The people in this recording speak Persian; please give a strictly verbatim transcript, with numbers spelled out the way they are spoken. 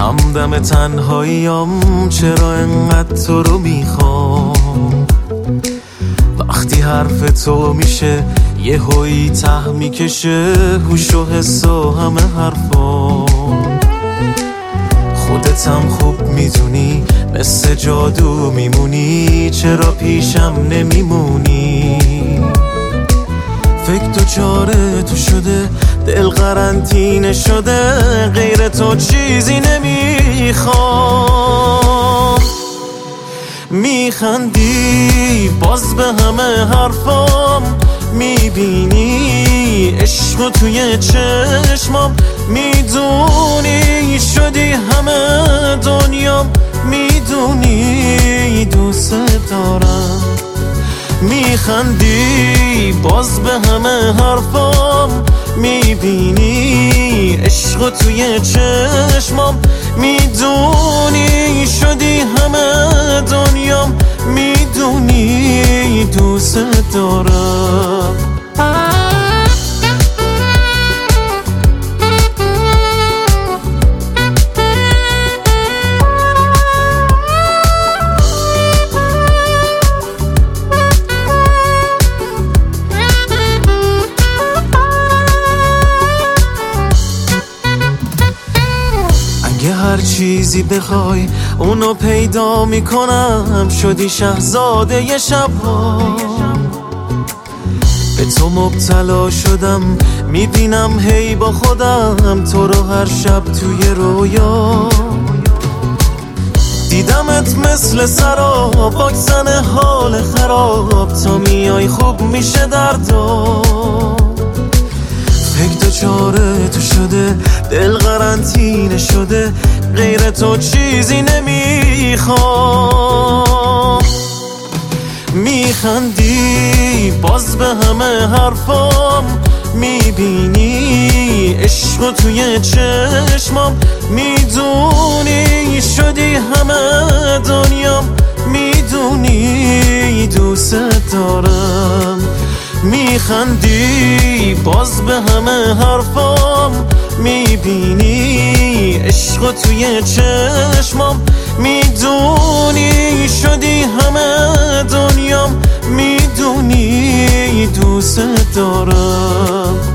همدم تنهاییم چرا انقدر تو رو میخوام. وقتی حرف تو میشه یه هوی ته میکشه هوش و حس و همه حرفام. خودت هم خوب میدونی مثل جادو میمونی، چرا پیشم نمیمونی؟ فکر تو چاره تو شده، دل قرنطینه شده، غیر تو چیزی نمیخوام. میخندی باز به همه حرفام، میبینی عشق توی چشمام، میدونی شدی همه دنیام، میدونی دوست دارم. میخندی باز به همه حرفام، میبینی عشق توی چشمام، میدونی شدی همه دنیام، میدونی دوست دارم. اگه هر چیزی بخوای اونو پیدا میکنم، شدی شهزاده ی شبها. به تو مبتلا شدم، میبینم هی با خودم تو رو هر شب توی رویا. دیدمت مثل سراب واکسن حال خراب، تا میای خوب میشه دردا. فکر تو چاره تو شده، دل قرنطینه شده، غیر تو چیزی نمیخوام. میخندی باز به همه حرفام، میبینی عشق توی چشمام، میدونی شدی همه دنیام، میدونی دوست دارم. میخندی باز به همه حرفام، میبینی عشق توی چشمام، میدونی شدی همه دنیام، میدونی دوست دارم.